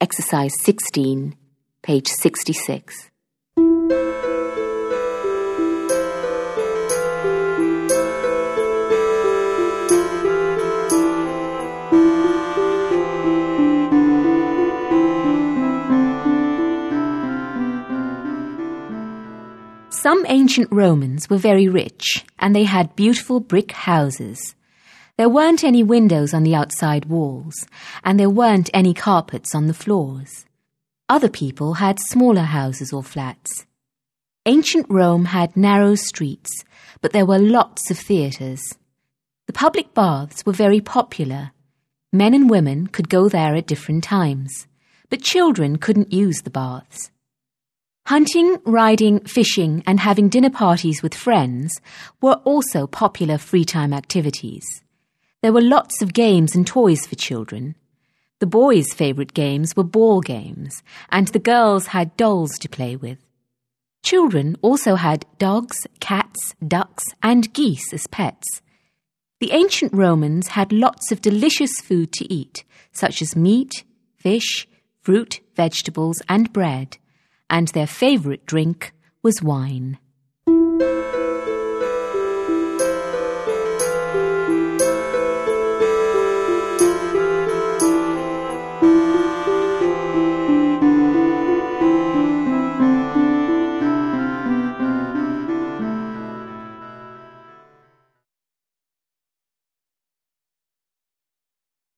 Exercise 16, page 66. Some ancient Romans were very rich, and they had beautiful brick houses. There weren't any windows on the outside walls, and there weren't any carpets on the floors. Other people had smaller houses or flats. Ancient Rome had narrow streets, but there were lots of theatres. The public baths were very popular. Men and women could go there at different times, but children couldn't use the baths. Hunting, riding, fishing, and having dinner parties with friends were also popular free-time activities. There were lots of games and toys for children. The boys' favourite games were ball games, and the girls had dolls to play with. Children also had dogs, cats, ducks, and geese as pets. The ancient Romans had lots of delicious food to eat, such as meat, fish, fruit, vegetables, and bread. And their favourite drink was wine.